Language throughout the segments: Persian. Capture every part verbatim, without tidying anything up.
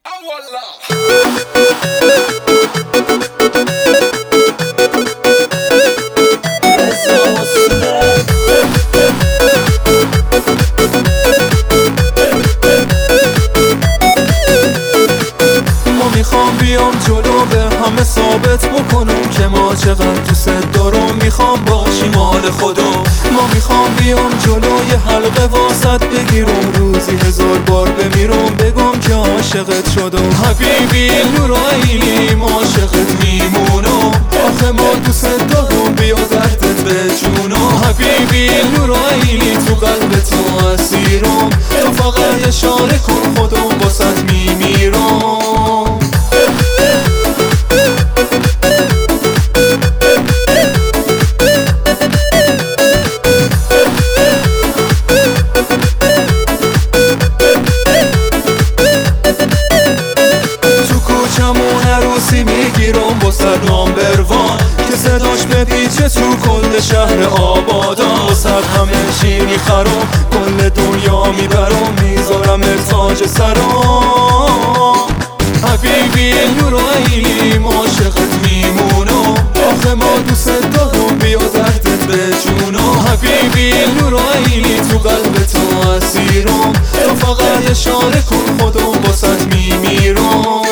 میخوام بیام جلو به همه ثابت بکنم که ما چقدر دوست دارم. میخوام باشی مال خودم. ما میخوام بیام جلو یه حلقه واسط بگیرم، روزی هزار بار بمیرم بگم که عاشقت شدم. حبیبی نوراییم عاشقت میمونم، آخه ما دوست دارم بیا دردت به جونم. حبیبی نوراییم تو قلب تو اسیرم، تو فقط اشاره کن خودم واسط میمیرم. میگیرم با صد نامبر وان که صداش بپیچه تو کل شهر آبادان. با صد همه چی میخرم، کل دنیا میبرم، میذارم تاج سرام. حبیبی نوراییم عاشقت میمونم، آخه ما دوست دارم بیا دردت به جونم. حبیبی نوراییم تو قلب تو اسیرم، تو فقط اشاره کن خودم واسط میمیرم.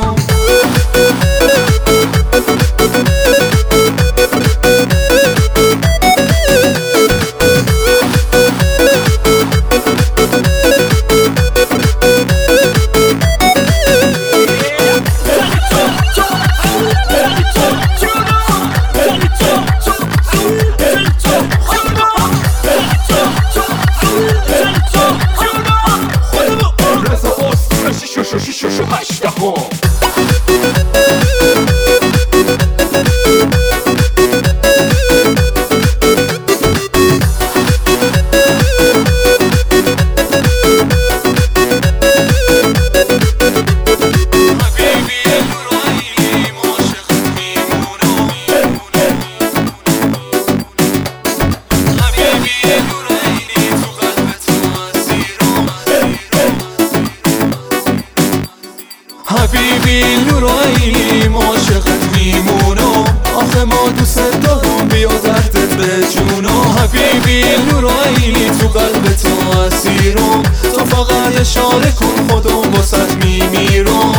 حبیبی نوراییم عاشقت میمونم، آخه ما دوست دارم بیا دردت به جونم. حبیبی نوراییم تو قلب تو اسیرم، تو فقط اشاره کن خودم واسط میمیرم.